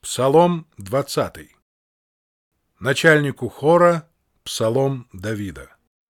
Псалом 20. Начальнику хора псалом Давида.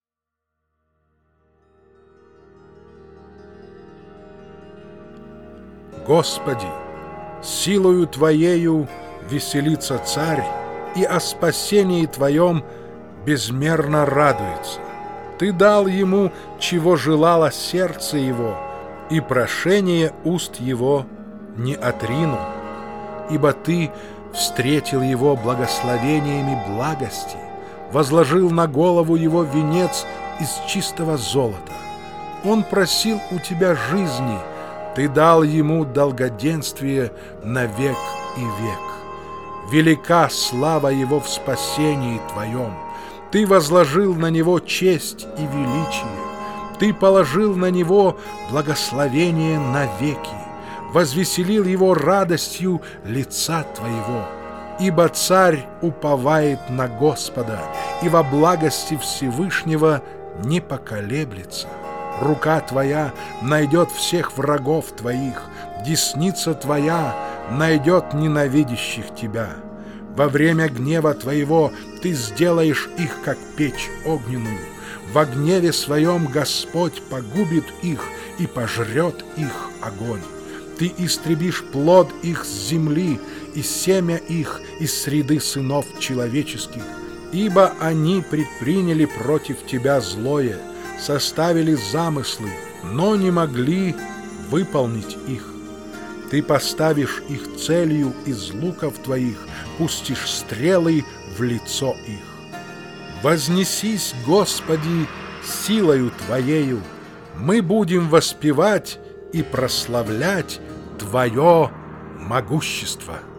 Господи, силою Твоею веселится царь, и о спасении Твоем безмерно радуется. Ты дал ему, чего желало сердце его, и прошение уст его не отринул. Ибо Ты встретил его благословениями благости, возложил на голову его венец из чистого золота. Он просил у Тебя жизни, Ты дал ему долгоденствие на век и век. Велика слава его в спасении Твоем. Ты возложил на него честь и величие. Ты положил на него благословение навеки. Возвеселил его радостью лица Твоего. Ибо царь уповает на Господа, и во благости Всевышнего не поколеблется. Рука Твоя найдет всех врагов Твоих, десница Твоя найдет ненавидящих Тебя. Во время гнева Твоего Ты сделаешь их, как печь огненную. Во гневе Своем Господь погубит их и пожрет их огонь. Ты истребишь плод их с земли и семя их из среды сынов человеческих, ибо они предприняли против Тебя злое, составили замыслы, но не могли выполнить их. Ты поставишь их целью из луков Твоих, пустишь стрелы в лицо их. Вознесись, Господи, силою Твоею, мы будем воспевать и прославлять Твое могущество.